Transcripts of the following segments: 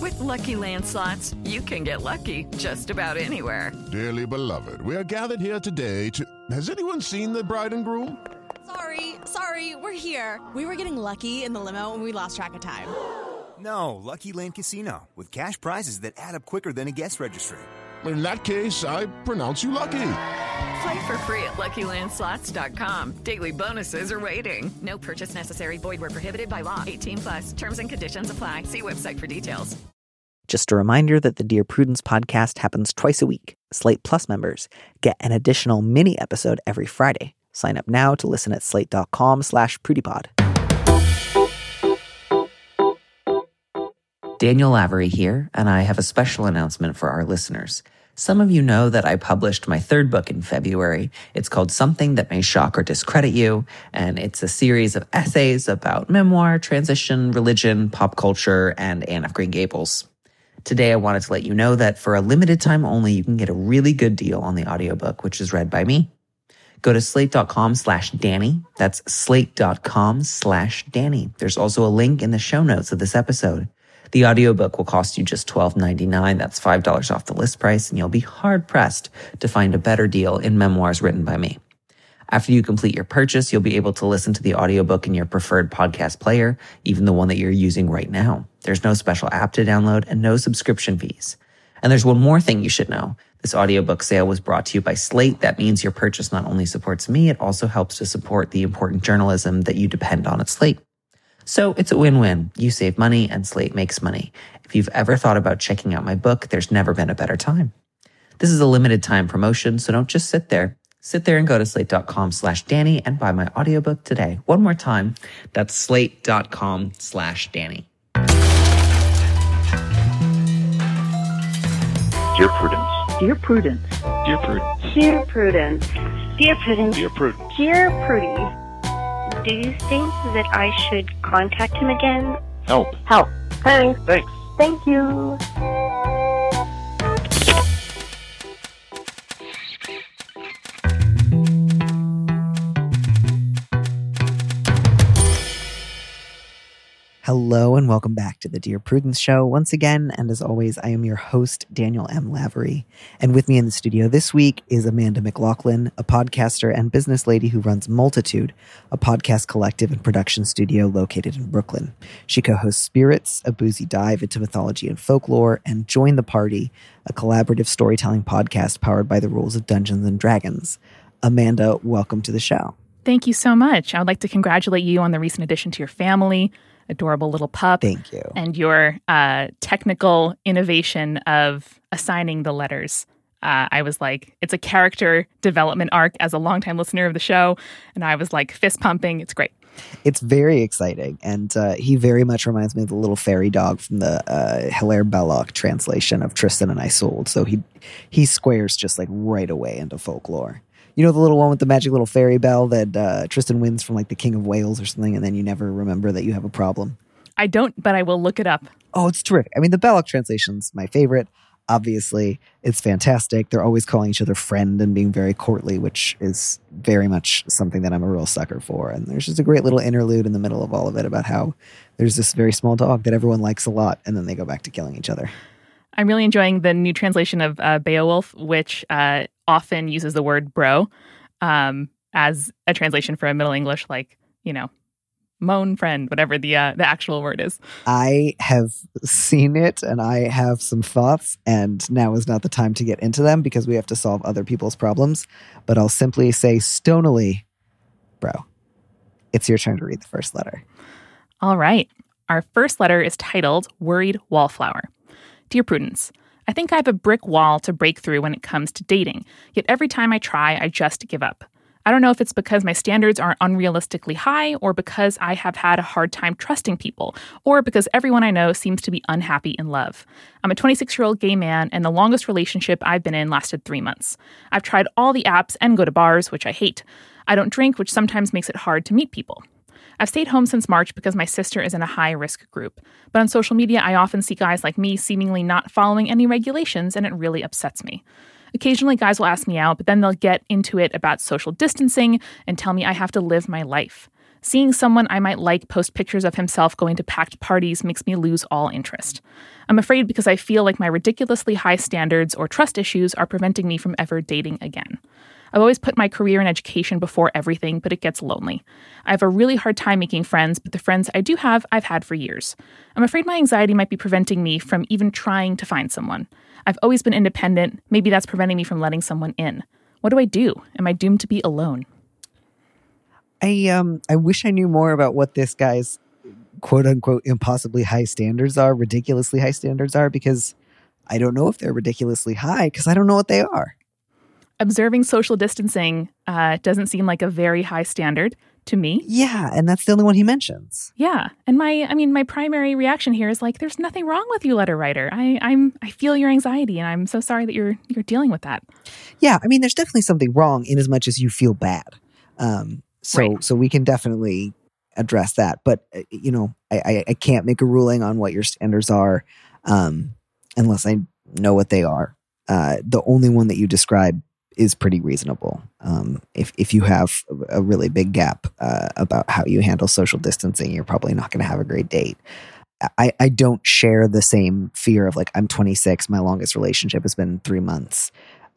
With Lucky Land Slots, you can get lucky just about anywhere. Dearly beloved, we are gathered here today to... Has anyone seen the bride and groom? Sorry, we're here. We were getting lucky in the limo and we lost track of time. No, Lucky Land Casino, with cash prizes that add up quicker than a guest registry. In that case, I pronounce you lucky. Play for free at LuckyLandSlots.com. Daily bonuses are waiting. No purchase necessary. Void where prohibited by law. 18+. Terms and conditions apply. See website for details. Just a reminder that the Dear Prudence podcast happens twice a week. Slate Plus members get an additional mini episode every Friday. Sign up now to listen at slate.com/prudypod. Daniel Lavery here, and I have a special announcement for our listeners. Some of you know that I published my third book in February. It's called Something That May Shock or Discredit You, and it's a series of essays about memoir, transition, religion, pop culture, and Anne of Green Gables. Today, I wanted to let you know that for a limited time only, you can get a really good deal on the audiobook, which is read by me. Go to slate.com/Danny. That's slate.com/Danny. There's also a link in the show notes of this episode. The audiobook will cost you just $12.99. That's $5 off the list price, and you'll be hard-pressed to find a better deal in memoirs written by me. After you complete your purchase, you'll be able to listen to the audiobook in your preferred podcast player, even the one that you're using right now. There's no special app to download and no subscription fees. And there's one more thing you should know. This audiobook sale was brought to you by Slate. That means your purchase not only supports me, it also helps to support the important journalism that you depend on at Slate. So it's a win-win. You save money and Slate makes money. If you've ever thought about checking out my book, there's never been a better time. This is a limited time promotion, so don't just sit there. Sit there and go to slate.com/Danny and buy my audiobook today. One more time. That's slate.com/Danny. Dear Prudence. Dear Prudence. Dear Prudence. Dear Prudence. Dear Prudence. Dear Prudence. Dear Prudy. Do you think that I should contact him again? Help. Thanks. Thanks. Thank you. Hello and welcome back to the Dear Prudence Show once again. And as always, I am your host, Daniel M. Lavery. And with me in the studio this week is Amanda McLaughlin, a podcaster and business lady who runs Multitude, a podcast collective and production studio located in Brooklyn. She co-hosts Spirits, a boozy dive into mythology and folklore, and Join the Party, a collaborative storytelling podcast powered by the rules of Dungeons and Dragons. Amanda, welcome to the show. Thank you so much. I would like to congratulate you on the recent addition to your family. Adorable little pup. Thank you. And your technical innovation of assigning the letters. I was like, it's a character development arc as a longtime listener of the show. And I was like fist pumping. It's great. It's very exciting. And he very much reminds me of the little fairy dog from the Hilaire Belloc translation of Tristan and Isolde. So he squares just like right away into folklore. You know the little one with the magic little fairy bell that Tristan wins from like the King of Wales or something, and then you never remember that you have a problem? I don't, but I will look it up. Oh, it's terrific. I mean, the Belloc translation's my favorite. Obviously, it's fantastic. They're always calling each other friend and being very courtly, which is very much something that I'm a real sucker for. And there's just a great little interlude in the middle of all of it about how there's this very small dog that everyone likes a lot, and then they go back to killing each other. I'm really enjoying the new translation of Beowulf, which often uses the word bro as a translation for a Middle English, like, you know, moan friend, whatever the actual word is. I have seen it and I have some thoughts, and now is not the time to get into them because we have to solve other people's problems. But I'll simply say stonily, bro, it's your turn to read the first letter. All right. Our first letter is titled Worried Wallflower. Dear Prudence, I think I have a brick wall to break through when it comes to dating, yet every time I try, I just give up. I don't know if it's because my standards are unrealistically high, or because I have had a hard time trusting people, or because everyone I know seems to be unhappy in love. I'm a 26-year-old gay man, and the longest relationship I've been in lasted 3 months. I've tried all the apps and go to bars, which I hate. I don't drink, which sometimes makes it hard to meet people. I've stayed home since March because my sister is in a high-risk group. But on social media, I often see guys like me seemingly not following any regulations, and it really upsets me. Occasionally, guys will ask me out, but then they'll get into it about social distancing and tell me I have to live my life. Seeing someone I might like post pictures of himself going to packed parties makes me lose all interest. I'm afraid because I feel like my ridiculously high standards or trust issues are preventing me from ever dating again. I've always put my career and education before everything, but it gets lonely. I have a really hard time making friends, but the friends I do have, I've had for years. I'm afraid my anxiety might be preventing me from even trying to find someone. I've always been independent. Maybe that's preventing me from letting someone in. What do I do? Am I doomed to be alone? I wish I knew more about what this guy's quote unquote impossibly high standards are, ridiculously high standards are, because I don't know if they're ridiculously high because I don't know what they are. Observing social distancing doesn't seem like a very high standard to me. Yeah, and that's the only one he mentions. Yeah, and my primary reaction here is like, there's nothing wrong with you, letter writer. I feel your anxiety, and I'm so sorry that you're dealing with that. Yeah, I mean, there's definitely something wrong in as much as you feel bad. So we can definitely address that, but I can't make a ruling on what your standards are unless I know what they are. The only one that you describe is pretty reasonable. If you have a really big gap about how you handle social distancing, you're probably not going to have a great date. I don't share the same fear of like, I'm 26, my longest relationship has been 3 months.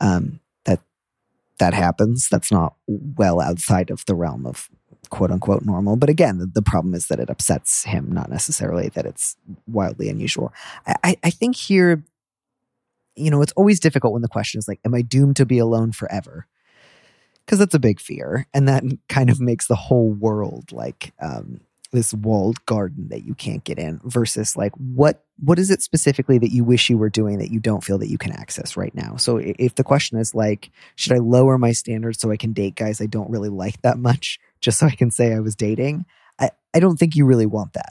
That happens. That's not well outside of the realm of quote unquote normal. But again, the problem is that it upsets him, not necessarily that it's wildly unusual. I think here, it's always difficult when the question is like, am I doomed to be alone forever? Because that's a big fear. And that kind of makes the whole world like this walled garden that you can't get in versus like, what is it specifically that you wish you were doing that you don't feel that you can access right now? So if the question is like, should I lower my standards so I can date guys I don't really like that much just so I can say I was dating? I don't think you really want that.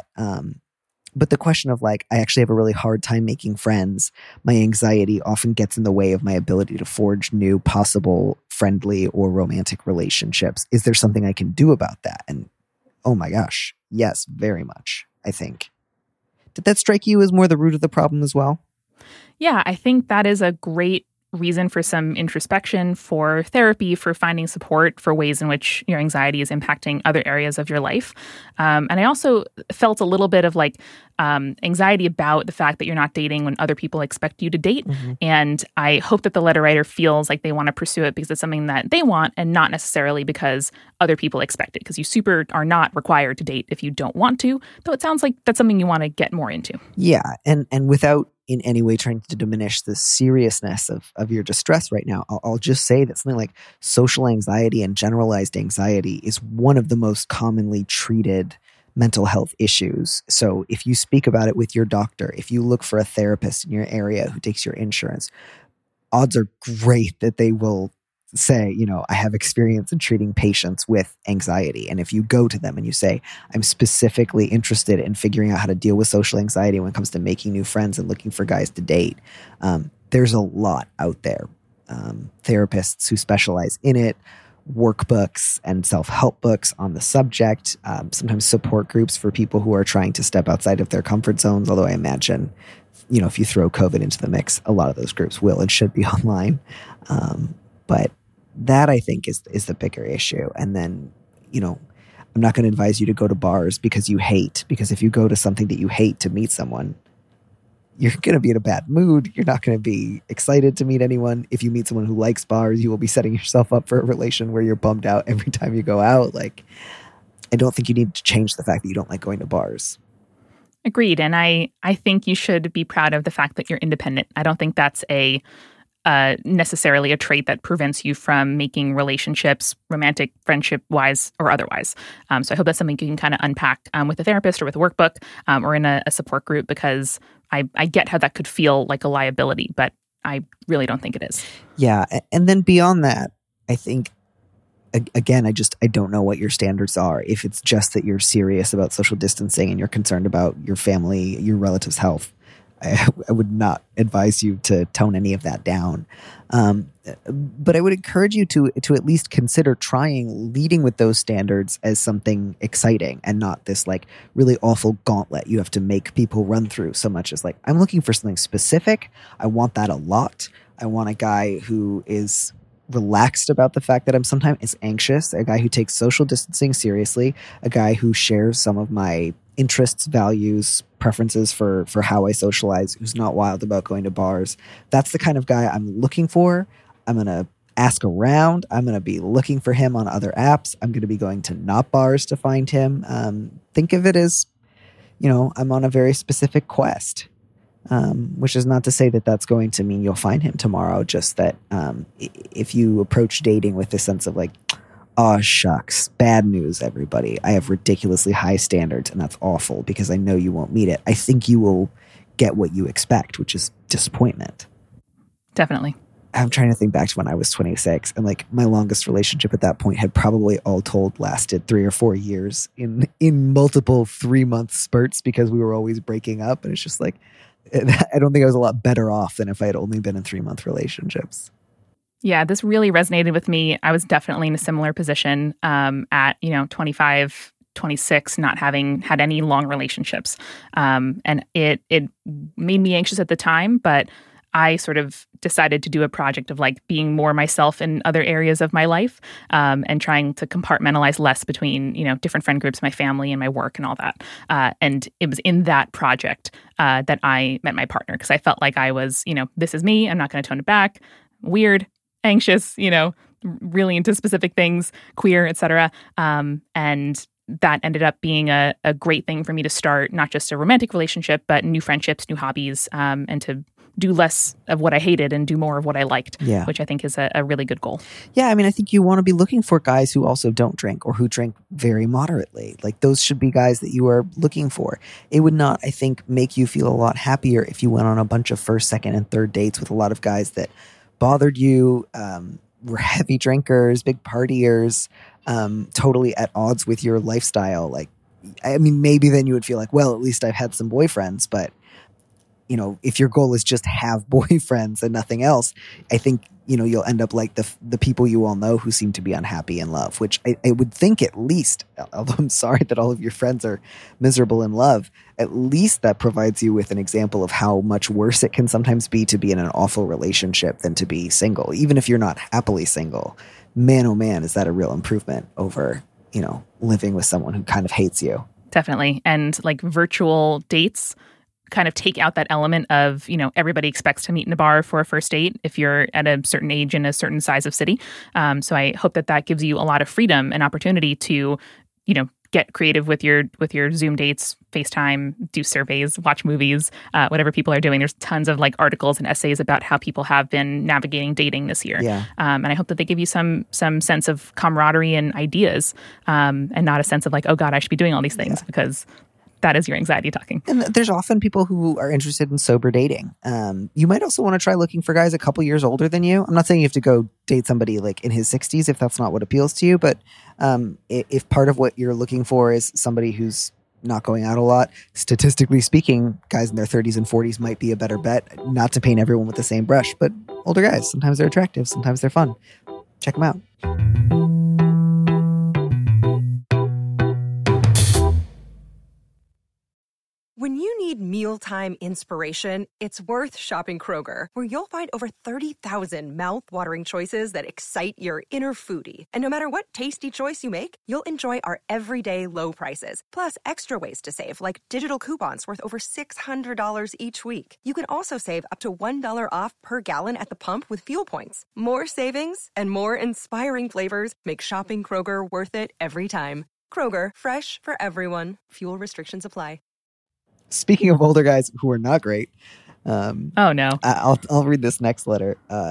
But the question of like, I actually have a really hard time making friends. My anxiety often gets in the way of my ability to forge new possible friendly or romantic relationships. Is there something I can do about that? And oh my gosh, yes, very much, I think. Did that strike you as more the root of the problem as well? Yeah, I think that is a great reason for some introspection, for therapy, for finding support for ways in which your anxiety is impacting other areas of your life. And I also felt a little bit of like anxiety about the fact that you're not dating when other people expect you to date. Mm-hmm. And I hope that the letter writer feels like they want to pursue it because it's something that they want and not necessarily because other people expect it. Because you super are not required to date if you don't want to, though it sounds like that's something you want to get more into. Yeah. And without in any way trying to diminish the seriousness of your distress right now, I'll just say that something like social anxiety and generalized anxiety is one of the most commonly treated mental health issues. So if you speak about it with your doctor, if you look for a therapist in your area who takes your insurance, odds are great that they will say, I have experience in treating patients with anxiety. And if you go to them and you say, I'm specifically interested in figuring out how to deal with social anxiety when it comes to making new friends and looking for guys to date, there's a lot out there. Therapists who specialize in it, workbooks and self-help books on the subject, sometimes support groups for people who are trying to step outside of their comfort zones. Although I imagine, if you throw COVID into the mix, a lot of those groups will and should be online. But that, I think, is the bigger issue. And then, I'm not going to advise you to go to bars because if you go to something that you hate to meet someone, you're going to be in a bad mood. You're not going to be excited to meet anyone. If you meet someone who likes bars, you will be setting yourself up for a relation where you're bummed out every time you go out. Like, I don't think you need to change the fact that you don't like going to bars. Agreed. And I think you should be proud of the fact that you're independent. I don't think that's necessarily a trait that prevents you from making relationships, romantic, friendship-wise, or otherwise. So I hope that's something you can kind of unpack with a therapist or with a workbook or in a support group, because I get how that could feel like a liability, but I really don't think it is. Yeah. And then beyond that, I think, again, I don't know what your standards are. If it's just that you're serious about social distancing and you're concerned about your family, your relatives' health, I would not advise you to tone any of that down. But I would encourage you to at least consider trying leading with those standards as something exciting and not this like really awful gauntlet you have to make people run through so much as like, I'm looking for something specific. I want that a lot. I want a guy who is relaxed about the fact that I'm sometimes anxious, a guy who takes social distancing seriously, a guy who shares some of my interests, values, preferences for how I socialize, who's not wild about going to bars. That's the kind of guy I'm looking for. I'm going to ask around. I'm going to be looking for him on other apps. I'm going to be going to not bars to find him. Think of it as, I'm on a very specific quest. Which is not to say that that's going to mean you'll find him tomorrow. Just that if you approach dating with this sense of like, oh, shucks, bad news, everybody. I have ridiculously high standards, and that's awful because I know you won't meet it. I think you will get what you expect, which is disappointment. Definitely. I'm trying to think back to when I was 26, and like my longest relationship at that point had probably all told lasted 3 or 4 years in multiple 3-month spurts because we were always breaking up. And it's just like, I don't think I was a lot better off than if I had only been in 3-month relationships. Yeah, this really resonated with me. I was definitely in a similar position at 25, 26, not having had any long relationships. And it made me anxious at the time, but I sort of decided to do a project of like being more myself in other areas of my life and trying to compartmentalize less between, different friend groups, my family and my work and all that. And it was in that project that I met my partner because I felt like I was, this is me. I'm not going to tone it back. Weird, anxious, really into specific things, queer, etc. And that ended up being a great thing for me to start, not just a romantic relationship, but new friendships, new hobbies, and to do less of what I hated and do more of what I liked, which I think is a really good goal. Yeah, I mean, I think you want to be looking for guys who also don't drink or who drink very moderately. Like those should be guys that you are looking for. It would not, I think, make you feel a lot happier if you went on a bunch of first, second, and third dates with a lot of guys that bothered you, were heavy drinkers, big partiers, totally at odds with your lifestyle. Like, I mean, maybe then you would feel like, well, at least I've had some boyfriends, but if your goal is just have boyfriends and nothing else, I think, you'll end up like the people you all know who seem to be unhappy in love, which I would think at least, although I'm sorry that all of your friends are miserable in love, at least that provides you with an example of how much worse it can sometimes be to be in an awful relationship than to be single. Even if you're not happily single, man, oh man, is that a real improvement over, living with someone who kind of hates you. Definitely. And like virtual dates kind of take out that element of, everybody expects to meet in a bar for a first date if you're at a certain age in a certain size of city. So I hope that gives you a lot of freedom and opportunity to, get creative with your Zoom dates, FaceTime, do surveys, watch movies, whatever people are doing. There's tons of like articles and essays about how people have been navigating dating this year. Yeah. And I hope that they give you some sense of camaraderie and ideas and not a sense of like, oh God, I should be doing all these things because that is your anxiety talking. And there's often people who are interested in sober dating. You might also want to try looking for guys a couple years older than you. I'm not saying you have to go date somebody like in his 60s if that's not what appeals to you. But if part of what you're looking for is somebody who's not going out a lot, statistically speaking, guys in their 30s and 40s might be a better bet. Not to paint everyone with the same brush, but older guys, sometimes they're attractive, sometimes they're fun. Check them out. When you need mealtime inspiration, it's worth shopping Kroger, where you'll find over 30,000 mouth-watering choices that excite your inner foodie. And no matter what tasty choice you make, you'll enjoy our everyday low prices, plus extra ways to save, like digital coupons worth over $600 each week. You can also save up to $1 off per gallon at the pump with fuel points. More savings and more inspiring flavors make shopping Kroger worth it every time. Kroger, fresh for everyone. Fuel restrictions apply. Speaking of older guys who are not great, oh no, I'll read this next letter.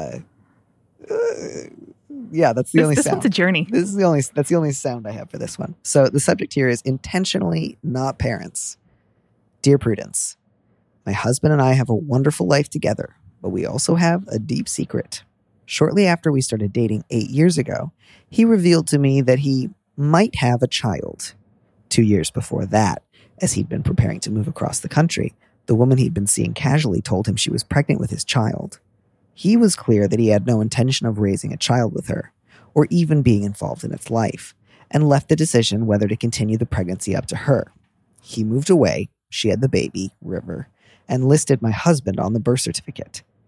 Yeah, that's the only sound. This one's a journey. That's the only sound I have for this one. So the subject here is intentionally not parents. Dear Prudence, my husband and I have a wonderful life together, but we also have a deep secret. Shortly after we started dating 8 years ago, he revealed to me that he might have a child. 2 years before that, as he'd been preparing to move across the country, the woman he'd been seeing casually told him she was pregnant with his child. He was clear that he had no intention of raising a child with her, or even being involved in its life, and left the decision whether to continue the pregnancy up to her. He moved away, she had the baby, River, and listed my husband on the birth certificate.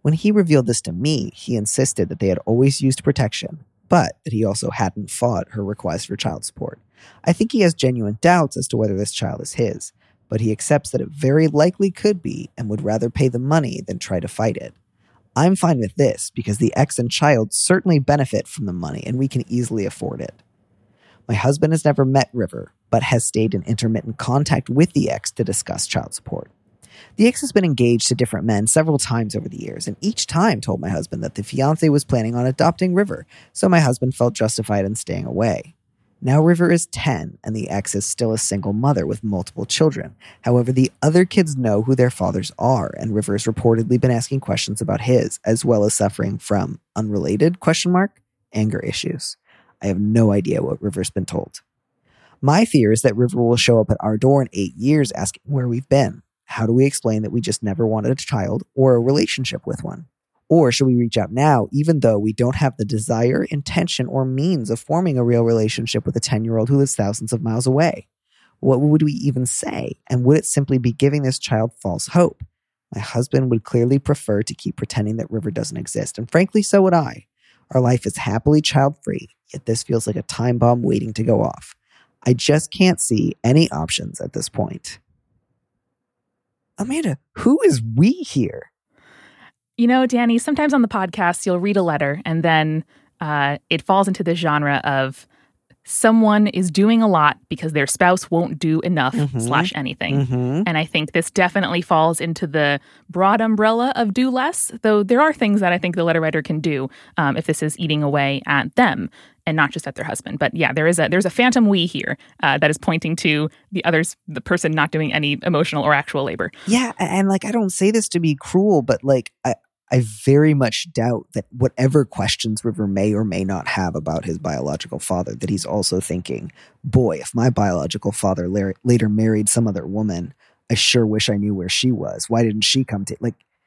When he revealed this to me, he insisted that they had always used protection, but that he also hadn't fought her request for child support. I think he has genuine doubts as to whether this child is his, but he accepts that it very likely could be and would rather pay the money than try to fight it. I'm fine with this because the ex and child certainly benefit from the money and we can easily afford it. My husband has never met River, but has stayed in intermittent contact with the ex to discuss child support. The ex has been engaged to different men several times over the years, and each time told my husband that the fiancé was planning on adopting River, so my husband felt justified in staying away. Now River is 10, and the ex is still a single mother with multiple children. However, the other kids know who their fathers are, and River has reportedly been asking questions about his, as well as suffering from unrelated ? Anger issues. I have no idea what River's been told. My fear is that River will show up at our door in 8 years asking where we've been. How do we explain that we just never wanted a child or a relationship with one? Or should we reach out now, even though we don't have the desire, intention, or means of forming a real relationship with a 10-year-old who lives thousands of miles away? What would we even say? And would it simply be giving this child false hope? My husband would clearly prefer to keep pretending that River doesn't exist, and frankly, so would I. Our life is happily child-free, yet this feels like a time bomb waiting to go off. I just can't see any options at this point. Amanda, who is we here? You know, Danny, sometimes on the podcast, you'll read a letter and then it falls into the genre of someone is doing a lot because their spouse won't do enough / anything. And I think this definitely falls into the broad umbrella of do less, though there are things that I think the letter writer can do if this is eating away at them and not just at their husband. But yeah, there's a phantom we here that is pointing to the person not doing any emotional or actual labor. Yeah, and I don't say this to be cruel, but I very much doubt that whatever questions River may or may not have about his biological father, that he's also thinking, boy, if my biological father later married some other woman, I sure wish I knew where she was. Why didn't she come to...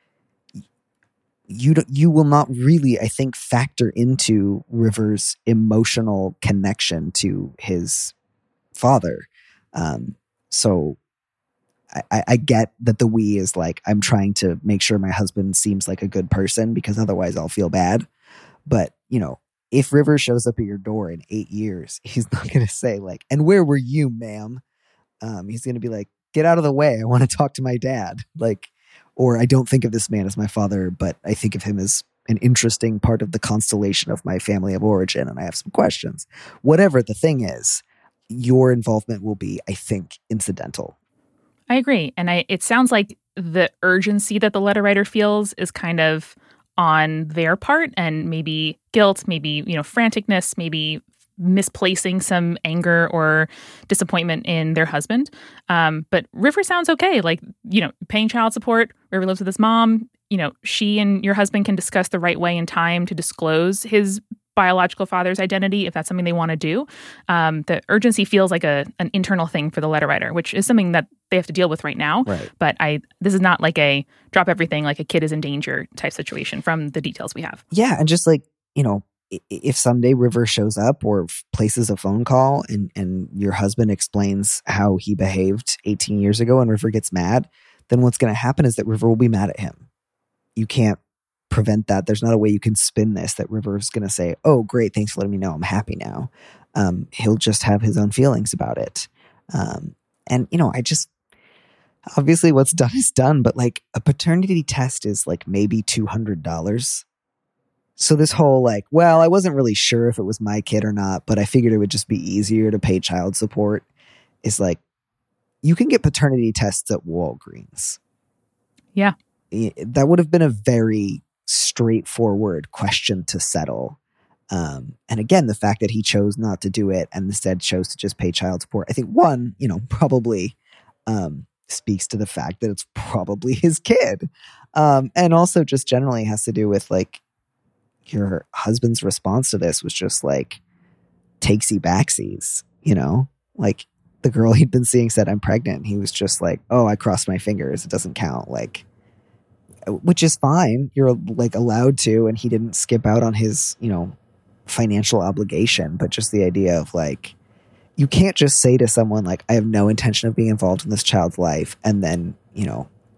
You will not really, I think, factor into River's emotional connection to his father. So I get that the we is I'm trying to make sure my husband seems like a good person because otherwise I'll feel bad. But, if River shows up at your door in 8 years, he's not going to say and where were you, ma'am? He's going to be like, get out of the way. I want to talk to my dad. Or I don't think of this man as my father, but I think of him as an interesting part of the constellation of my family of origin, and I have some questions. Whatever the thing is, your involvement will be, I think, incidental. I agree. And it sounds like the urgency that the letter writer feels is kind of on their part, and maybe guilt, maybe, franticness, maybe misplacing some anger or disappointment in their husband. But River sounds okay. Paying child support. River lives with his mom. She and your husband can discuss the right way and time to disclose his biological father's identity if that's something they want to do. The urgency feels like an internal thing for the letter writer, which is something that they have to deal with right now. Right. But this is not a drop everything, a kid is in danger type situation from the details we have. Yeah. And just if someday River shows up or places a phone call and your husband explains how he behaved 18 years ago and River gets mad, then what's going to happen is that River will be mad at him. You can't prevent that. There's not a way you can spin this that River's going to say, oh, great, thanks for letting me know. I'm happy now. He'll just have his own feelings about it. Obviously what's done is done, but a paternity test is maybe $200. So this whole I wasn't really sure if it was my kid or not, but I figured it would just be easier to pay child support is you can get paternity tests at Walgreens. Yeah. That would have been a very straightforward question to settle. And again, the fact that he chose not to do it and instead chose to just pay child support, I think one, probably speaks to the fact that it's probably his kid. And also just generally has to do with your husband's response to this was just takesy backsies, the girl he'd been seeing said, I'm pregnant. And he was just oh, I crossed my fingers. It doesn't count. Which is fine. You're allowed to, and he didn't skip out on his, financial obligation, but just the idea of you can't just say to someone I have no intention of being involved in this child's life. And then,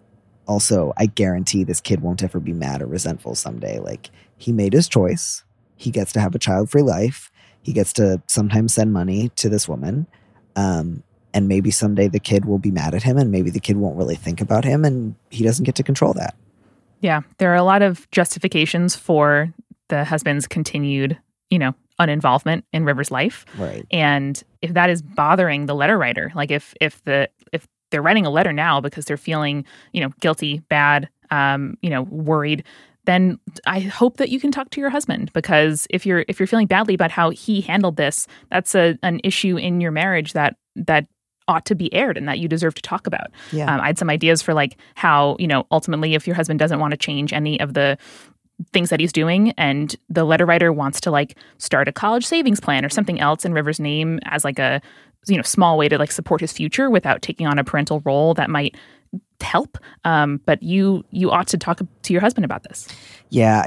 Also, I guarantee this kid won't ever be mad or resentful someday. Like, he made his choice. He gets to have a child-free life. He gets to sometimes send money to this woman. And maybe someday the kid will be mad at him, and maybe the kid won't really think about him, and he doesn't get to control that. Yeah, there are a lot of justifications for the husband's continued, uninvolvement in River's life. Right. And if that is bothering the letter writer, like if they're writing a letter now because they're feeling, guilty, bad, worried, then I hope that you can talk to your husband, because if you're feeling badly about how he handled this, that's an issue in your marriage that ought to be aired and that you deserve to talk about. Yeah. I had some ideas for like how, ultimately if your husband doesn't want to change any of the things that he's doing and the letter writer wants to like start a college savings plan or something else in River's name as like a, small way to like support his future without taking on a parental role, that might help. But you ought to talk to your husband about this. Yeah,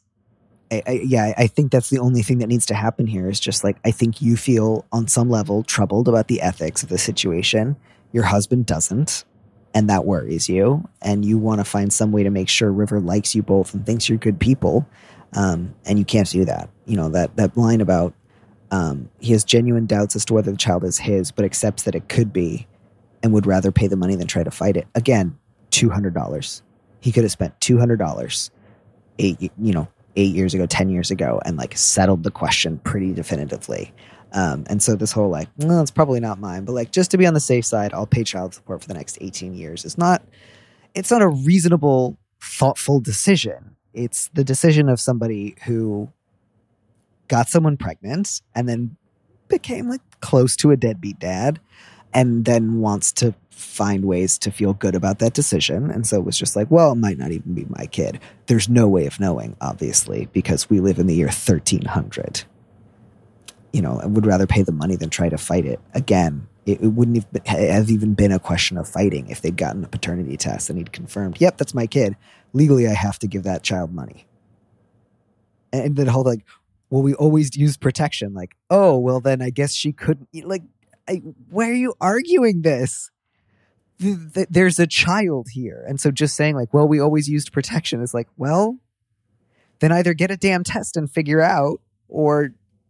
I think that's the only thing that needs to happen here is just like, I think you feel on some level troubled about the ethics of the situation. Your husband doesn't, and that worries you. And you want to find some way to make sure River likes you both and thinks you're good people. And you can't do that. That line about he has genuine doubts as to whether the child is his, but accepts that it could be and would rather pay the money than try to fight it. Again, $200. He could have spent $200 8 years ago, 10 years ago, and like settled the question pretty definitively. And so this whole like, well, it's probably not mine, but like, just to be on the safe side, I'll pay child support for the next 18 years. It's not a reasonable, thoughtful decision. It's the decision of somebody who got someone pregnant and then became like close to a deadbeat dad and then wants to find ways to feel good about that decision. And so it was just like, well, it might not even be my kid. There's no way of knowing, obviously, because we live in the year 1300. I would rather pay the money than try to fight it. Again, it wouldn't have even been a question of fighting if they'd gotten a paternity test and he'd confirmed, yep, that's my kid. Legally, I have to give that child money. And then whole like, well, we always use protection. Like, oh, well, then I guess she couldn't. Like, why are you arguing this? There's a child here. And so just saying like, well, we always used protection is like, well, then either get a damn test and figure out, or,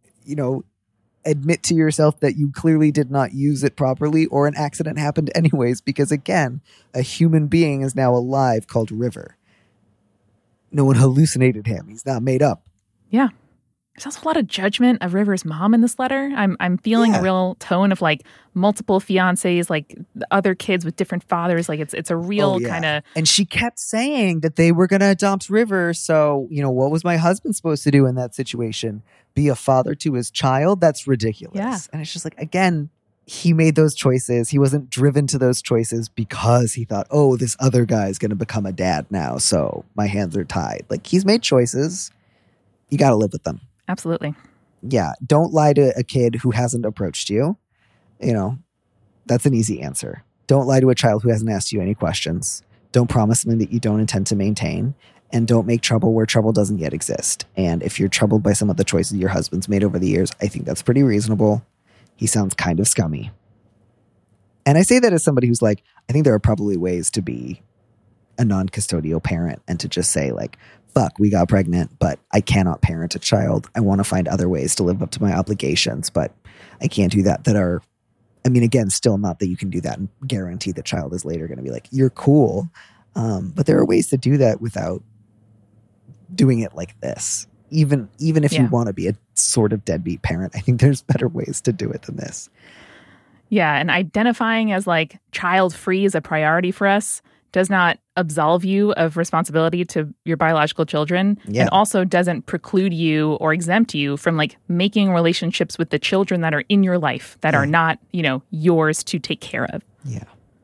admit to yourself that you clearly did not use it properly, or an accident happened anyways, because again, a human being is now alive called River. No one hallucinated him. He's not made up. Yeah. There's also a lot of judgment of River's mom in this letter. I'm feeling a real tone of like multiple fiancés, like other kids with different fathers. Like it's a real kind of. And she kept saying that they were going to adopt River. So, what was my husband supposed to do in that situation? Be a father to his child? That's ridiculous. Yeah. And it's just like, again, he made those choices. He wasn't driven to those choices because he thought, oh, this other guy is going to become a dad now, so my hands are tied. Like, he's made choices. You got to live with them. Absolutely. Yeah. Don't lie to a kid who hasn't approached you. That's an easy answer. Don't lie to a child who hasn't asked you any questions. Don't promise something that you don't intend to maintain. And don't make trouble where trouble doesn't yet exist. And if you're troubled by some of the choices your husband's made over the years, I think that's pretty reasonable. He sounds kind of scummy. And I say that as somebody who's like, I think there are probably ways to be a non-custodial parent and to just say like, fuck, we got pregnant, but I cannot parent a child. I want to find other ways to live up to my obligations, but I can't do that. Again, still not that you can do that and guarantee the child is later going to be like, you're cool. But there are ways to do that without doing it like this. Even if you want to be a sort of deadbeat parent, I think there's better ways to do it than this. Yeah, and identifying as like child-free is a priority for us does not absolve you of responsibility to your biological children, and also doesn't preclude you or exempt you from like making relationships with the children that are in your life that are not, yours to take care of. Yeah.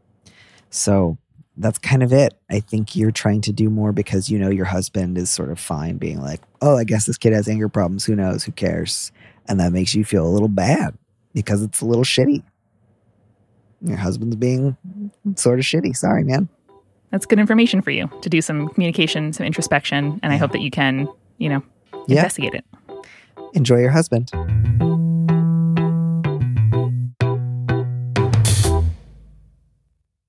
So that's kind of it. I think you're trying to do more because your husband is sort of fine being like, oh, I guess this kid has anger problems. Who knows? Who cares? And that makes you feel a little bad because it's a little shitty. Your husband's being sort of shitty. Sorry, man. That's good information for you to do some communication, some introspection, and I hope that you can, investigate it. Enjoy your husband.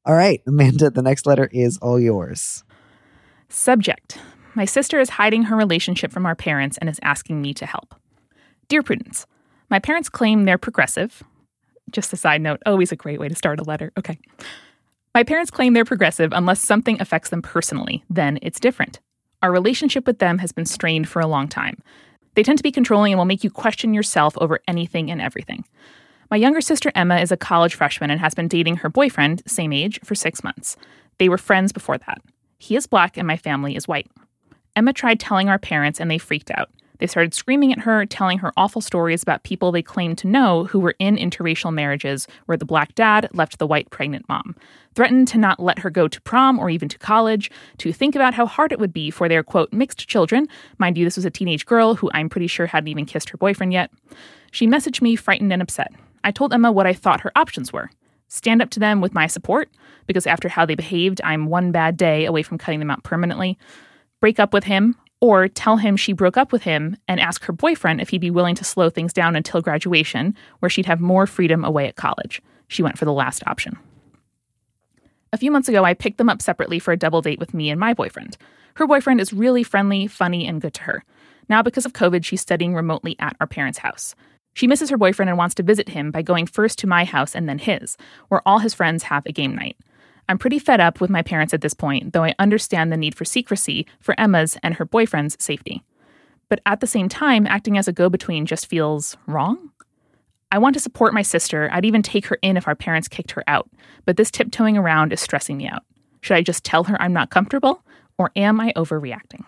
All right, Amanda, the next letter is all yours. Subject. My sister is hiding her relationship from our parents and is asking me to help. Dear Prudence, my parents claim they're progressive. Just a side note, always a great way to start a letter. Okay. My parents claim they're progressive unless something affects them personally. Then it's different. Our relationship with them has been strained for a long time. They tend to be controlling and will make you question yourself over anything and everything. My younger sister Emma is a college freshman and has been dating her boyfriend, same age, for 6 months. They were friends before that. He is black and my family is white. Emma tried telling our parents and they freaked out. They started screaming at her, telling her awful stories about people they claimed to know who were in interracial marriages where the black dad left the white pregnant mom, threatened to not let her go to prom or even to college, to think about how hard it would be for their, quote, mixed children. Mind you, this was a teenage girl who I'm pretty sure hadn't even kissed her boyfriend yet. She messaged me frightened and upset. I told Emma what I thought her options were. Stand up to them with my support, because after how they behaved, I'm one bad day away from cutting them out permanently. Break up with him, or tell him she broke up with him and ask her boyfriend if he'd be willing to slow things down until graduation, where she'd have more freedom away at college. She went for the last option. A few months ago, I picked them up separately for a double date with me and my boyfriend. Her boyfriend is really friendly, funny, and good to her. Now, because of COVID, she's studying remotely at our parents' house. She misses her boyfriend and wants to visit him by going first to my house and then his, where all his friends have a game night. I'm pretty fed up with my parents at this point, though I understand the need for secrecy for Emma's and her boyfriend's safety. But at the same time, acting as a go-between just feels wrong. I want to support my sister. I'd even take her in if our parents kicked her out. But this tiptoeing around is stressing me out. Should I just tell her I'm not comfortable, or am I overreacting?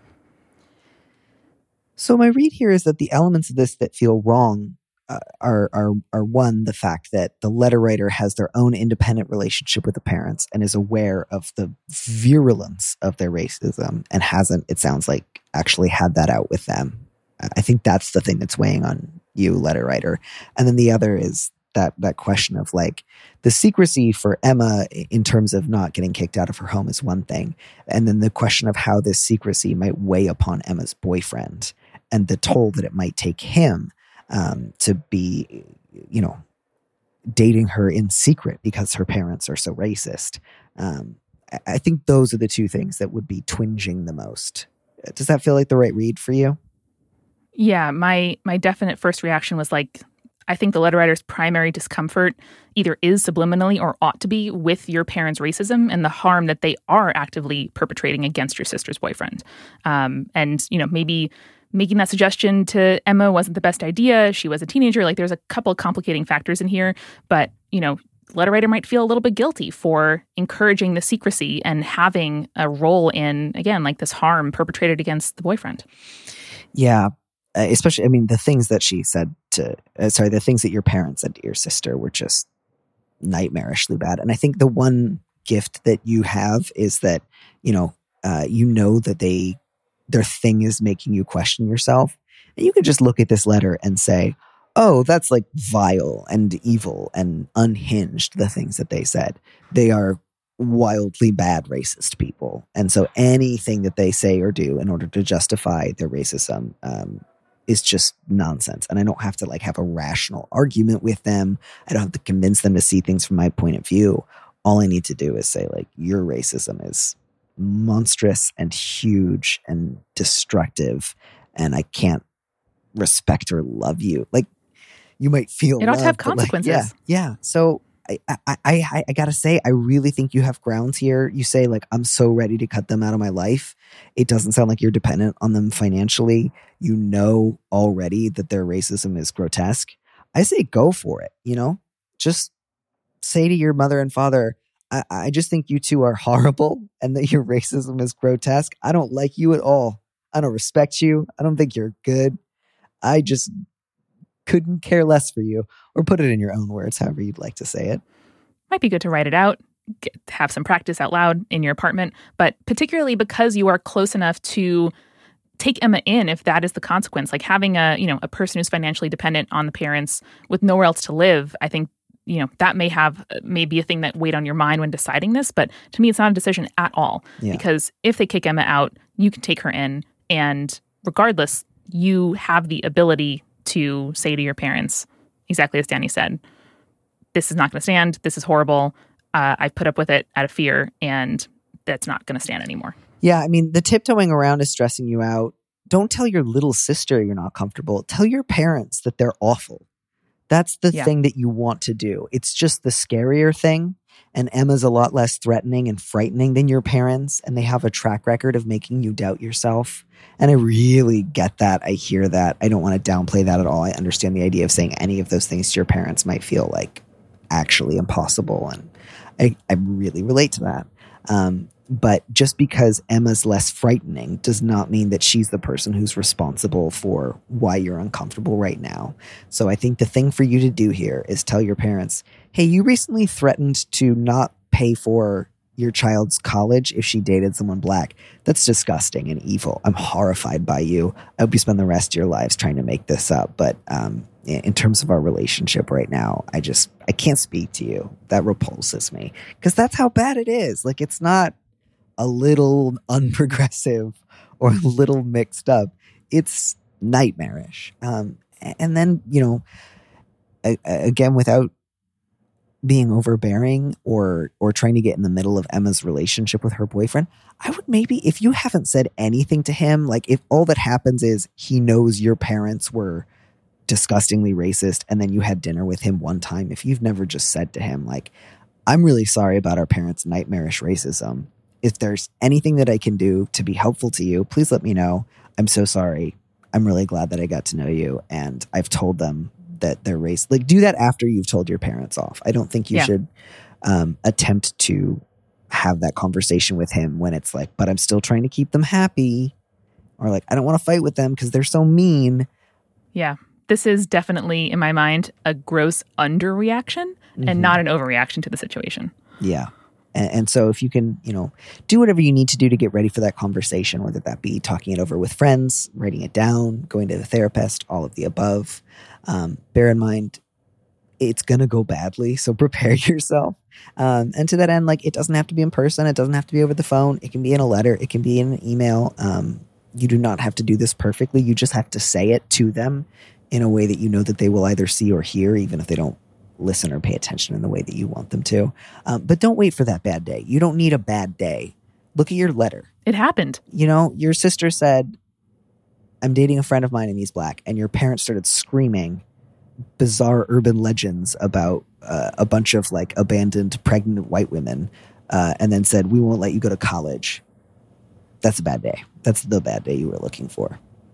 So my read here is that the elements of this that feel wrong are one, the fact that the letter writer has their own independent relationship with the parents and is aware of the virulence of their racism and hasn't, it sounds like, actually had that out with them. I think that's the thing that's weighing on you, letter writer. And then the other is that question of like the secrecy for Emma in terms of not getting kicked out of her home is one thing. And then the question of how this secrecy might weigh upon Emma's boyfriend and the toll that it might take him to be, dating her in secret because her parents are so racist. I think those are the two things that would be twinging the most. Does that feel like the right read for you? Yeah, my definite first reaction was like, I think the letter writer's primary discomfort either is subliminally or ought to be with your parents' racism and the harm that they are actively perpetrating against your sister's boyfriend. And, maybe making that suggestion to Emma wasn't the best idea. She was a teenager. Like, there's a couple of complicating factors in here. But, letter writer might feel a little bit guilty for encouraging the secrecy and having a role in, again, like this harm perpetrated against the boyfriend. Yeah. Especially, the things that she said the things that your parents said to your sister were just nightmarishly bad. And I think the one gift that you have is that, that their thing is making you question yourself. And you could just look at this letter and say, oh, that's like vile and evil and unhinged, the things that they said. They are wildly bad racist people. And so anything that they say or do in order to justify their racism is just nonsense. And I don't have to have a rational argument with them. I don't have to convince them to see things from my point of view. All I need to do is say your racism is monstrous and huge and destructive, and I can't respect or love you. You might feel it ought to have consequences. Yeah. So I gotta say, I really think you have grounds here. You say I'm so ready to cut them out of my life. It doesn't sound like you're dependent on them financially. You know already that their racism is grotesque. I say go for it. Just say to your mother and father, I just think you two are horrible and that your racism is grotesque. I don't like you at all. I don't respect you. I don't think you're good. I just couldn't care less for you. Or put it in your own words, however you'd like to say it. Might be good to write it out, have some practice out loud in your apartment, but particularly because you are close enough to take Emma in if that is the consequence. Like having a person who's financially dependent on the parents with nowhere else to live, I think that may be a thing that weighed on your mind when deciding this, but to me, it's not a decision at all. Yeah. Because if they kick Emma out, you can take her in, and regardless, you have the ability to say to your parents, exactly as Danny said, this is not going to stand. This is horrible. I put up with it out of fear, and that's not going to stand anymore. Yeah, I mean, the tiptoeing around is stressing you out. Don't tell your little sister you're not comfortable. Tell your parents that they're awful. That's the thing that you want to do. It's just the scarier thing. And Emma's a lot less threatening and frightening than your parents. And they have a track record of making you doubt yourself. And I really get that. I hear that. I don't want to downplay that at all. I understand the idea of saying any of those things to your parents might feel like actually impossible. And I really relate to that. But just because Emma's less frightening does not mean that she's the person who's responsible for why you're uncomfortable right now. So I think the thing for you to do here is tell your parents, hey, you recently threatened to not pay for your child's college if she dated someone Black. That's disgusting and evil. I'm horrified by you. I hope you spend the rest of your lives trying to make this up. But in terms of our relationship right now, I can't speak to you. That repulses me because that's how bad it is. Like, it's not a little unprogressive or a little mixed up. It's nightmarish. And then, again, without being overbearing or trying to get in the middle of Emma's relationship with her boyfriend, I would maybe, if you haven't said anything to him, like if all that happens is he knows your parents were disgustingly racist and then you had dinner with him one time, if you've never just said to him, like, I'm really sorry about our parents' nightmarish racism. If there's anything that I can do to be helpful to you, please let me know. I'm so sorry. I'm really glad that I got to know you. And I've told them that they're racist. Like, do that after you've told your parents off. I don't think you should attempt to have that conversation with him when it's like, but I'm still trying to keep them happy. Or like, I don't want to fight with them because they're so mean. Yeah. This is definitely, in my mind, a gross underreaction and not an overreaction to the situation. Yeah. And so if you can, do whatever you need to do to get ready for that conversation, whether that be talking it over with friends, writing it down, going to the therapist, all of the above. Bear in mind, it's going to go badly. So prepare yourself. And to that end, like, it doesn't have to be in person. It doesn't have to be over the phone. It can be in a letter. It can be in an email. You do not have to do this perfectly. You just have to say it to them in a way that you know that they will either see or hear, even if they don't listen or pay attention in the way that you want them to. But don't wait for that bad day. You don't need a bad day. Look at your letter. It happened. Your sister said, I'm dating a friend of mine and he's Black. And your parents started screaming bizarre urban legends about a bunch of like abandoned pregnant white women and then said, we won't let you go to college. That's a bad day. That's the bad day you were looking for.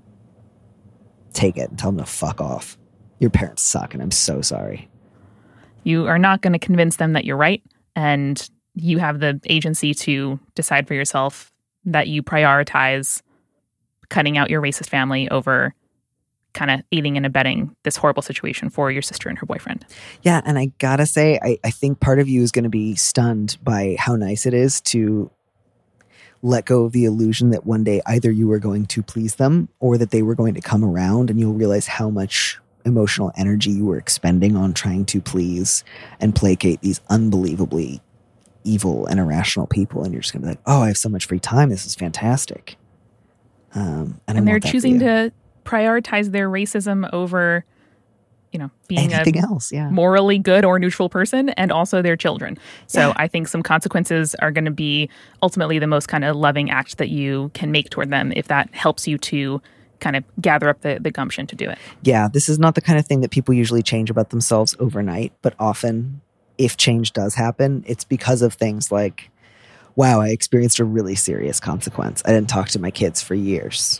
Take it and tell them to fuck off. Your parents suck and I'm so sorry. You are not going to convince them that you're right, and you have the agency to decide for yourself that you prioritize cutting out your racist family over kind of aiding and abetting this horrible situation for your sister and her boyfriend. Yeah, and I gotta say, I think part of you is going to be stunned by how nice it is to let go of the illusion that one day either you were going to please them or that they were going to come around, and you'll realize how much emotional energy you were expending on trying to please and placate these unbelievably evil and irrational people. And you're just going to be like, oh, I have so much free time. This is fantastic. And they're choosing to prioritize their racism over, being anything else, morally good or neutral person, and also their children. So I think some consequences are going to be ultimately the most kind of loving act that you can make toward them if that helps you to kind of gather up the gumption to do it. Yeah, this is not the kind of thing that people usually change about themselves overnight, but often if change does happen, it's because of things like, wow, I experienced a really serious consequence. I didn't talk to my kids for years.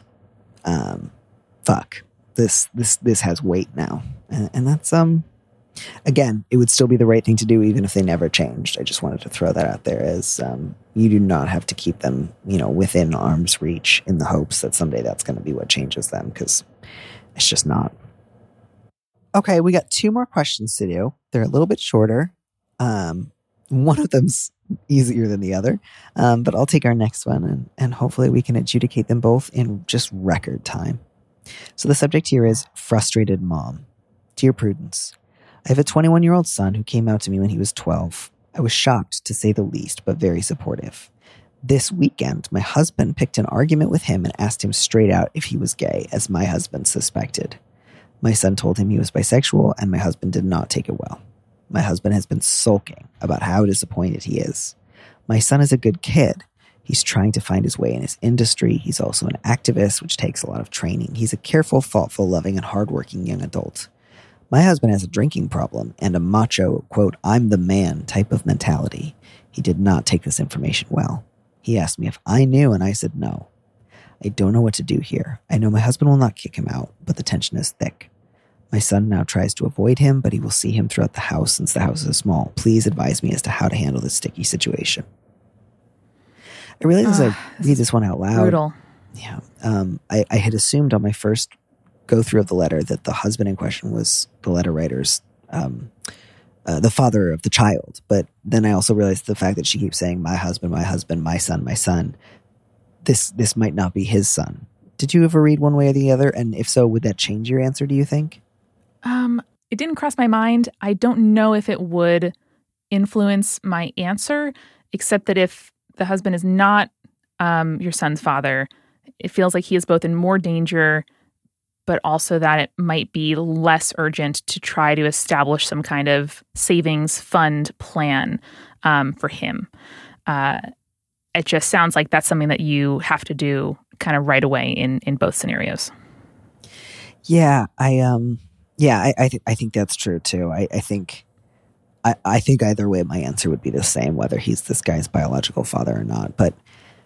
Fuck. This has weight now. And that's, again, it would still be the right thing to do even if they never changed. I just wanted to throw that out there as you do not have to keep them, within arm's reach in the hopes that someday that's going to be what changes them, because it's just not. Okay, we got 2 more questions to do. They're a little bit shorter. One of them's easier than the other, but I'll take our next one and hopefully we can adjudicate them both in just record time. So the subject here is frustrated mom. Dear Prudence, I have a 21-year-old son who came out to me when he was 12. I was shocked, to say the least, but very supportive. This weekend, my husband picked an argument with him and asked him straight out if he was gay, as my husband suspected. My son told him he was bisexual, and my husband did not take it well. My husband has been sulking about how disappointed he is. My son is a good kid. He's trying to find his way in his industry. He's also an activist, which takes a lot of training. He's a careful, thoughtful, loving, and hardworking young adult. My husband has a drinking problem and a macho, quote, I'm the man type of mentality. He did not take this information well. He asked me if I knew, and I said no. I don't know what to do here. I know my husband will not kick him out, but the tension is thick. My son now tries to avoid him, but he will see him throughout the house since the house is small. Please advise me as to how to handle this sticky situation. I realized as I read this one out loud. Brutal. Yeah. I had assumed on my first go through of the letter that the husband in question was the letter writer's, the father of the child. But then I also realized the fact that she keeps saying, my husband, my son, my son. This might not be his son. Did you ever read one way or the other? And if so, would that change your answer, do you think? It didn't cross my mind. I don't know if it would influence my answer, except that if the husband is not your son's father, it feels like he is both in more danger, but also that it might be less urgent to try to establish some kind of savings fund plan for him. It just sounds like that's something that you have to do kind of right away in both scenarios. Yeah, I think that's true too. I think either way my answer would be the same, whether he's this guy's biological father or not. But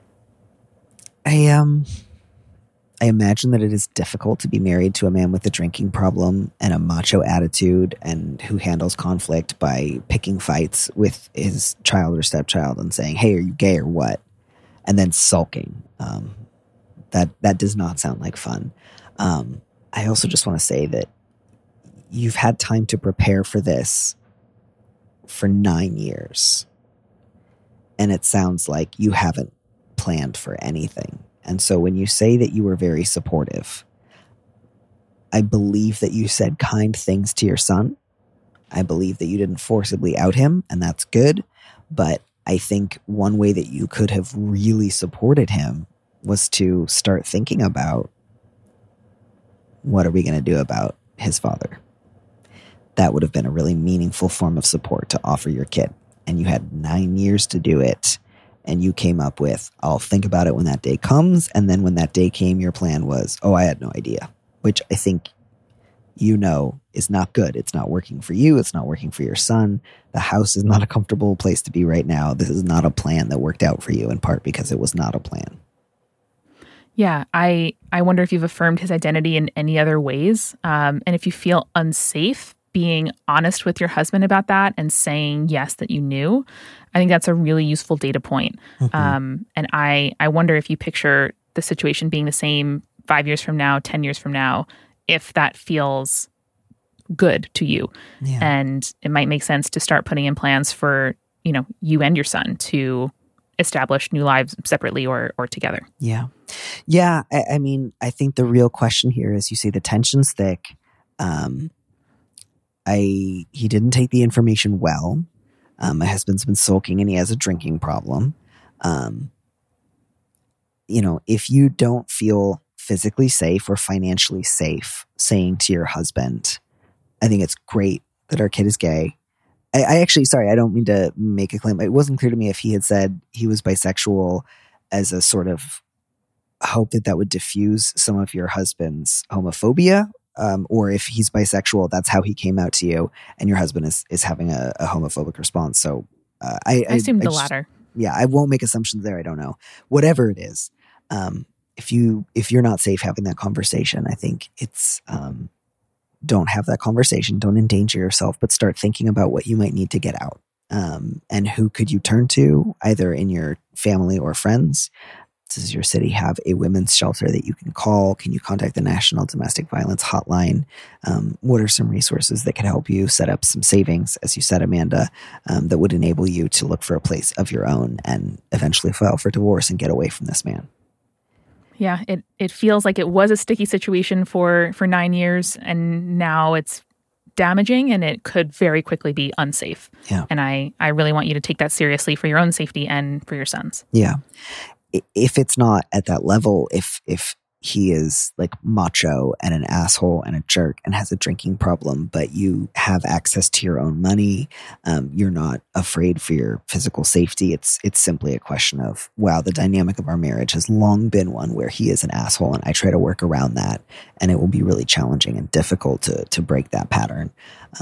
I imagine that it is difficult to be married to a man with a drinking problem and a macho attitude and who handles conflict by picking fights with his child or stepchild and saying, hey, are you gay or what? And then sulking. That does not sound like fun. I also just want to say that you've had time to prepare for this for 9 years. And it sounds like you haven't planned for anything. And so when you say that you were very supportive, I believe that you said kind things to your son. I believe that you didn't forcibly out him, and that's good. But I think one way that you could have really supported him was to start thinking about, what are we going to do about his father? That would have been a really meaningful form of support to offer your kid. And you had 9 years to do it. And you came up with, I'll think about it when that day comes. And then when that day came, your plan was, oh, I had no idea. Which I think is not good. It's not working for you. It's not working for your son. The house is not a comfortable place to be right now. This is not a plan that worked out for you, in part because it was not a plan. Yeah, I wonder if you've affirmed his identity in any other ways. And if you feel unsafe being honest with your husband about that and saying yes, that you knew, I think that's a really useful data point. Mm-hmm. And I wonder if you picture the situation being the same 5 years from now, 10 years from now, if that feels good to you. Yeah. And it might make sense to start putting in plans for, you and your son to establish new lives separately or together. Yeah. Yeah. I mean, I think the real question here is, you say the tension's thick. He didn't take the information well. My husband's been sulking and he has a drinking problem. If you don't feel physically safe or financially safe saying to your husband, I think it's great that our kid is gay. I actually, sorry, I don't mean to make a claim. It wasn't clear to me if he had said he was bisexual as a sort of hope that would diffuse some of your husband's homophobia, or if he's bisexual, that's how he came out to you, and your husband is having a homophobic response. So I assume the latter. Yeah, I won't make assumptions there. I don't know. Whatever it is, if you're not safe having that conversation, I think it's don't have that conversation. Don't endanger yourself, but start thinking about what you might need to get out, and who could you turn to, either in your family or friends. Does your city have a women's shelter that you can call? Can you contact the National Domestic Violence Hotline? What are some resources that can help you set up some savings, as you said, Amanda, that would enable you to look for a place of your own and eventually file for divorce and get away from this man? Yeah, it feels like it was a sticky situation for 9 years, and now it's damaging, and it could very quickly be unsafe. Yeah. And I really want you to take that seriously for your own safety and for your son's. Yeah. If it's not at that level, if he is like macho and an asshole and a jerk and has a drinking problem, but you have access to your own money. You're not afraid for your physical safety. It's simply a question of, wow, the dynamic of our marriage has long been one where he is an asshole and I try to work around that. And it will be really challenging and difficult to break that pattern.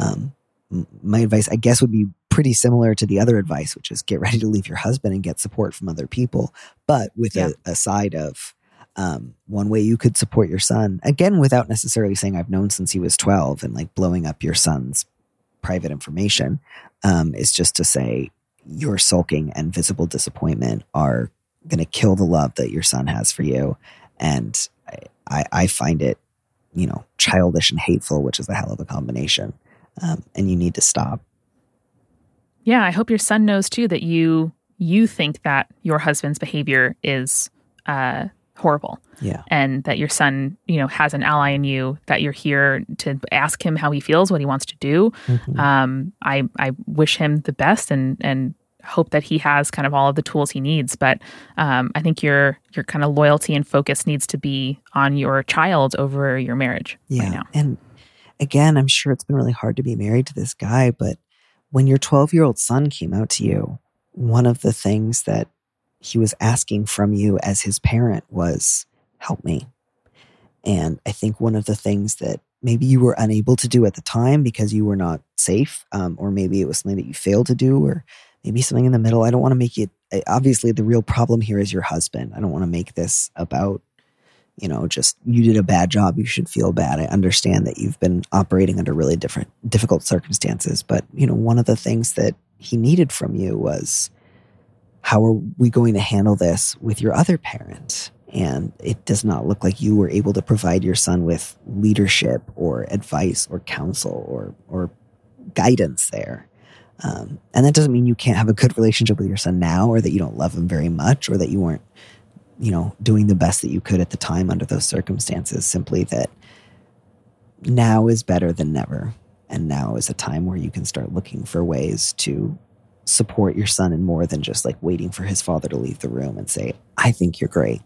My advice, I guess, would be pretty similar to the other advice, which is get ready to leave your husband and get support from other people, but with a side of, one way you could support your son, again, without necessarily saying I've known since he was 12 and like blowing up your son's private information, is just to say your sulking and visible disappointment are going to kill the love that your son has for you. And I find it, childish and hateful, which is a hell of a combination. And you need to stop. Yeah, I hope your son knows too that you think that your husband's behavior is horrible. Yeah. And that your son, has an ally in you, that you're here to ask him how he feels, what he wants to do. Mm-hmm. I wish him the best and hope that he has kind of all of the tools he needs. But I think your kind of loyalty and focus needs to be on your child over your marriage right now. And again, I'm sure it's been really hard to be married to this guy, but when your 12-year-old son came out to you, one of the things that he was asking from you as his parent was, help me. And I think one of the things that maybe you were unable to do at the time because you were not safe, or maybe it was something that you failed to do, or maybe something in the middle. I don't want to make it, obviously the real problem here is your husband. I don't want to make this about, just you did a bad job, you should feel bad. I understand that you've been operating under really difficult circumstances. But, one of the things that he needed from you was, how are we going to handle this with your other parent? And it does not look like you were able to provide your son with leadership or advice or counsel or guidance there. And that doesn't mean you can't have a good relationship with your son now, or that you don't love him very much, or that you weren't, doing the best that you could at the time under those circumstances. Simply that now is better than never. And now is a time where you can start looking for ways to support your son in more than just like waiting for his father to leave the room and say, I think you're great.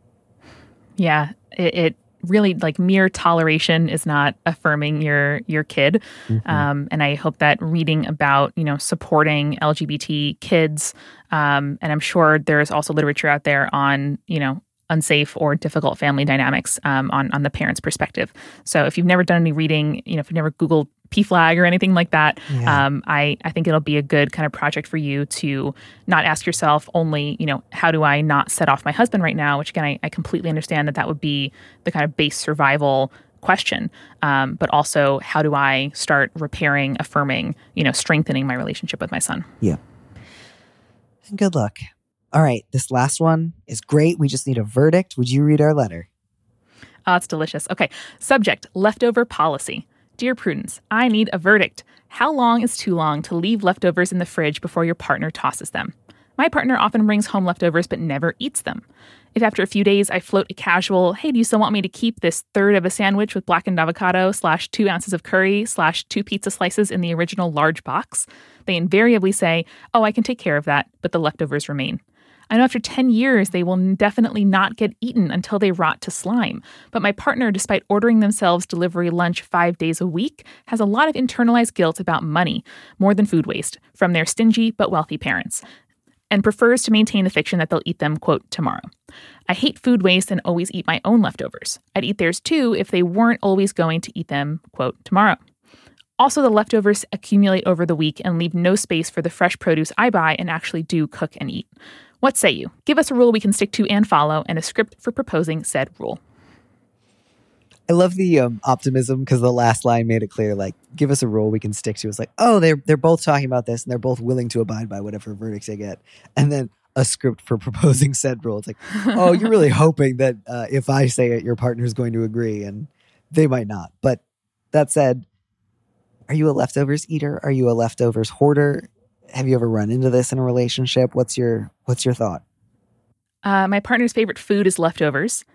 Yeah, it really, like, mere toleration is not affirming your kid. Mm-hmm. And I hope that reading about, supporting LGBT kids, and I'm sure there's also literature out there on, unsafe or difficult family dynamics on the parent's perspective. So if you've never done any reading, if you've never Googled PFLAG or anything like that, I think it'll be a good kind of project for you to not ask yourself only, how do I not set off my husband right now? Which again, I completely understand that would be the kind of base survival question. But also, how do I start repairing, affirming, strengthening my relationship with my son? Yeah. And good luck. All right, this last one is great. We just need a verdict. Would you read our letter? Oh, it's delicious. Okay. Subject, leftover policy. Dear Prudence, I need a verdict. How long is too long to leave leftovers in the fridge before your partner tosses them? My partner often brings home leftovers but never eats them. If after a few days I float a casual, hey, do you still want me to keep this third of a sandwich with blackened avocado / 2 ounces of curry / 2 pizza slices in the original large box? They invariably say, oh, I can take care of that, but the leftovers remain. I know after 10 years, they will definitely not get eaten until they rot to slime. But my partner, despite ordering themselves delivery lunch 5 days a week, has a lot of internalized guilt about money, more than food waste, from their stingy but wealthy parents, and prefers to maintain the fiction that they'll eat them, quote, tomorrow. I hate food waste and always eat my own leftovers. I'd eat theirs too if they weren't always going to eat them, quote, tomorrow. Also, the leftovers accumulate over the week and leave no space for the fresh produce I buy and actually do cook and eat. What say you? Give us a rule we can stick to and follow, and a script for proposing said rule. I love the optimism, because the last line made it clear, like, give us a rule we can stick to. It's like, oh, they're both talking about this, and they're both willing to abide by whatever verdicts they get. And then a script for proposing said rule. It's like, oh, you're really hoping that if I say it, your partner's going to agree, and they might not. But that said, are you a leftovers eater? Are you a leftovers hoarder? Have you ever run into this in a relationship? What's your thought? My partner's favorite food is leftovers,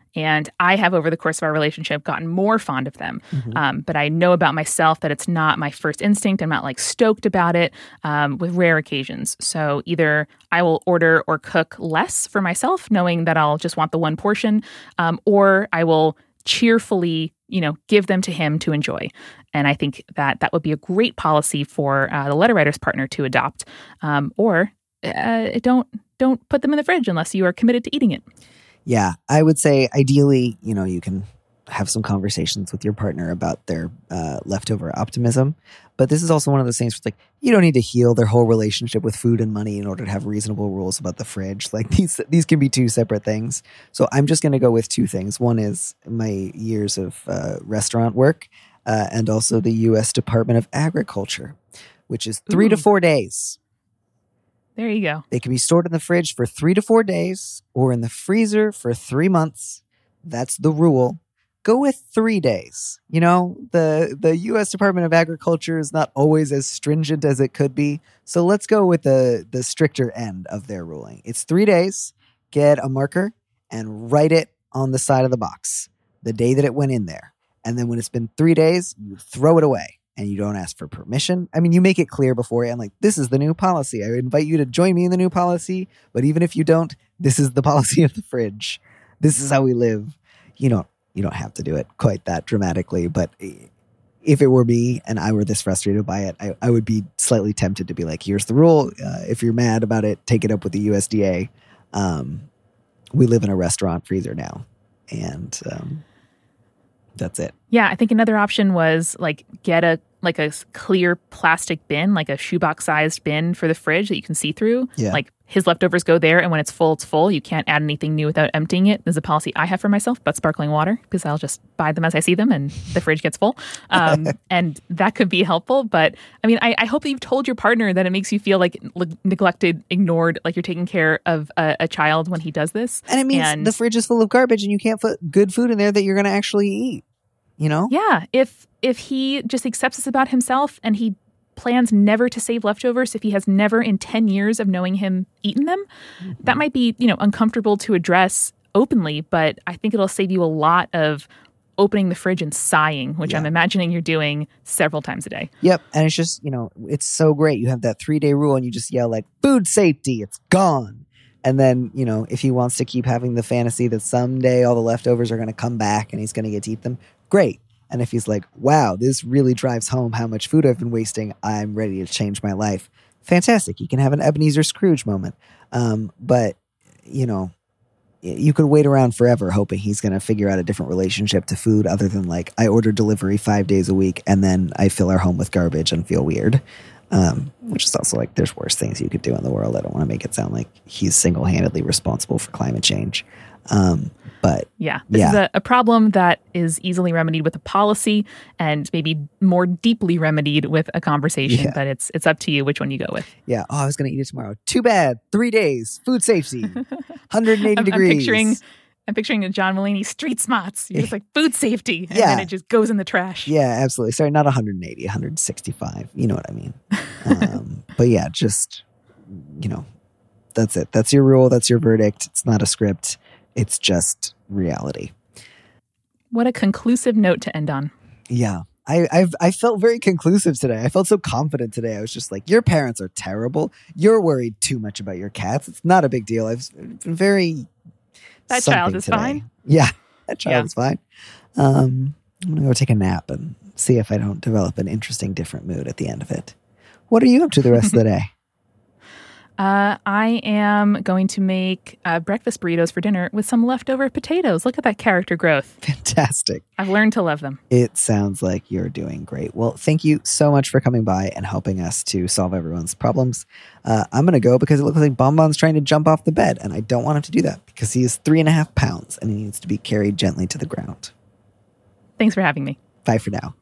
And I have, over the course of our relationship, gotten more fond of them. But I know about myself that it's not my first instinct. I'm not like stoked about it with rare occasions. So either I will order or cook less for myself, knowing that I'll just want the one portion, or I will cheerfully, give them to him to enjoy. And I think that would be a great policy for the letter writer's partner to adopt. Or don't put them in the fridge unless you are committed to eating it. Yeah, I would say ideally, you can have some conversations with your partner about their leftover optimism. But this is also one of those things where it's like, you don't need to heal their whole relationship with food and money in order to have reasonable rules about the fridge. Like these can be two separate things. So I'm just going to go with two things. One is my years of restaurant work and also the U.S. Department of Agriculture, which is 3 to 4 days. There you go. They can be stored in the fridge for 3 to 4 days or in the freezer for 3 months. That's the rule. Go with 3 days. The U.S. Department of Agriculture is not always as stringent as it could be. So let's go with the stricter end of their ruling. It's 3 days. Get a marker and write it on the side of the box, the day that it went in there. And then when it's been 3 days, you throw it away. And you don't ask for permission. I mean, you make it clear beforehand, like, this is the new policy. I invite you to join me in the new policy. But even if you don't, this is the policy of the fridge. This is how we live. You don't have to do it quite that dramatically. But if it were me and I were this frustrated by it, I would be slightly tempted to be like, here's the rule. If you're mad about it, take it up with the USDA. We live in a restaurant freezer now. And that's it. Yeah, I think another option was like get a clear plastic bin, like a shoebox-sized bin for the fridge that you can see through. Yeah. Like his leftovers go there, and when it's full, it's full. You can't add anything new without emptying it. There's a policy I have for myself about sparkling water because I'll just buy them as I see them, and the fridge gets full. And that could be helpful. But I mean, I hope that you've told your partner that it makes you feel like neglected, ignored, like you're taking care of a child when he does this. And it means the fridge is full of garbage, and you can't put good food in there that you're going to actually eat. Yeah. If he just accepts this about himself and he plans never to save leftovers, if he has never in 10 years of knowing him eaten them, that might be, uncomfortable to address openly, but I think it'll save you a lot of opening the fridge and sighing, which I'm imagining you're doing several times a day. Yep. And it's just, it's so great. You have that 3-day rule and you just yell like, food safety, it's gone. And then, if he wants to keep having the fantasy that someday all the leftovers are going to come back and he's going to get to eat them, great. And if he's like, wow, this really drives home how much food I've been wasting, I'm ready to change my life. Fantastic. You can have an Ebenezer Scrooge moment. But, you could wait around forever hoping he's going to figure out a different relationship to food other than like, I order delivery 5 days a week and then I fill our home with garbage and feel weird. Which is also like, there's worse things you could do in the world. I don't want to make it sound like he's single-handedly responsible for climate change. But this is a problem that is easily remedied with a policy and maybe more deeply remedied with a conversation. Yeah. But it's up to you which one you go with. Yeah. Oh, I was going to eat it tomorrow. Too bad. 3 days. Food safety. 180 degrees. I'm picturing a John Mulaney street smarts. You're just like food safety. And then it just goes in the trash. Yeah, absolutely. Sorry, not 180, 165. You know what I mean? But yeah, just, that's it. That's your rule. That's your verdict. It's not a script. It's just reality. What a conclusive note to end on. Yeah. I felt very conclusive today. I felt so confident today. I was just like, your parents are terrible. You're worried too much about your cats. It's not a big deal. I've been very... That child is fine. Yeah, that child is fine. I'm going to go take a nap and see if I don't develop an interesting, different mood at the end of it. What are you up to the rest of the day? I am going to make breakfast burritos for dinner with some leftover potatoes. Look at that character growth. Fantastic. I've learned to love them. It sounds like you're doing great. Well, thank you so much for coming by and helping us to solve everyone's problems. I'm going to go because it looks like Bonbon's trying to jump off the bed, and I don't want him to do that because he is 3.5 pounds and he needs to be carried gently to the ground. Thanks for having me. Bye for now.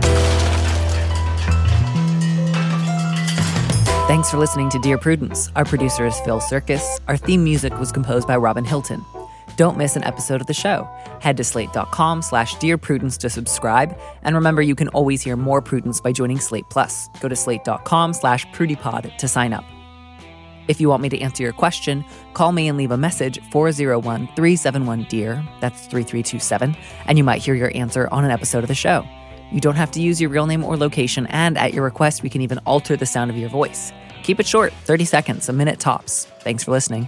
Thanks for listening to Dear Prudence. Our producer is Phil Circus. Our theme music was composed by Robin Hilton. Don't miss an episode of the show. Head to slate.com/Dear Prudence to subscribe. And remember, you can always hear more Prudence by joining Slate Plus. Go to slate.com/PrudyPod to sign up. If you want me to answer your question, call me and leave a message 401-371-DEAR, that's 3327, and you might hear your answer on an episode of the show. You don't have to use your real name or location, and at your request, we can even alter the sound of your voice. Keep it short, 30 seconds, a minute tops. Thanks for listening.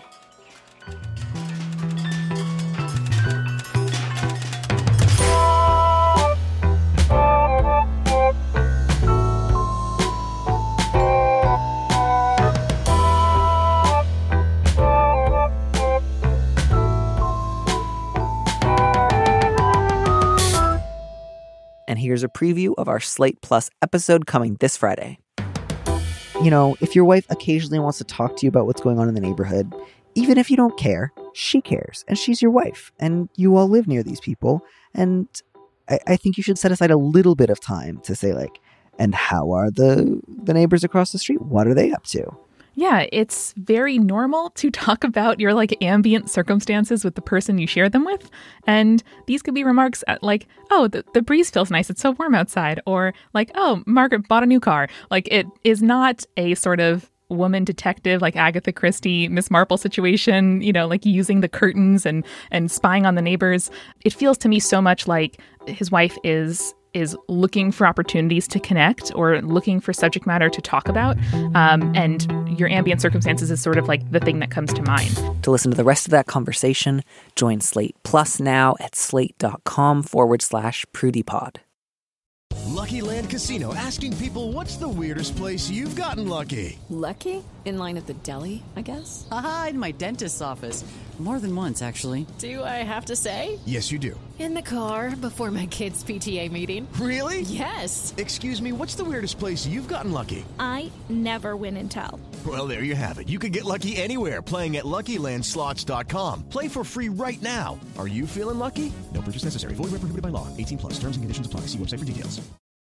And here's a preview of our Slate Plus episode coming this Friday. You know, if your wife occasionally wants to talk to you about what's going on in the neighborhood, even if you don't care, she cares, and she's your wife, and you all live near these people, and I think you should set aside a little bit of time to say, like, and how are the neighbors across the street? What are they up to? Yeah, it's very normal to talk about your ambient circumstances with the person you share them with. And these could be remarks like, oh, the breeze feels nice. It's so warm outside. Or like, oh, Margaret bought a new car. Like, it is not a sort of woman detective like Agatha Christie, Miss Marple situation, like using the curtains and spying on the neighbors. It feels to me so much like his wife is looking for opportunities to connect or looking for subject matter to talk about. And your ambient circumstances is sort of like the thing that comes to mind. To listen to the rest of that conversation, join Slate Plus now at slate.com/PrudyPod. Lucky Land Casino, asking people, what's the weirdest place you've gotten lucky? Lucky? In line at the deli, I guess? Aha, in my dentist's office. More than once, actually. Do I have to say? Yes, you do. In the car before my kids' PTA meeting. Really? Yes. Excuse me, what's the weirdest place you've gotten lucky? I never win and tell. Well, there you have it. You can get lucky anywhere, playing at LuckyLandSlots.com. Play for free right now. Are you feeling lucky? No purchase necessary. Void where prohibited by law. 18+. Terms and conditions apply. See website for details.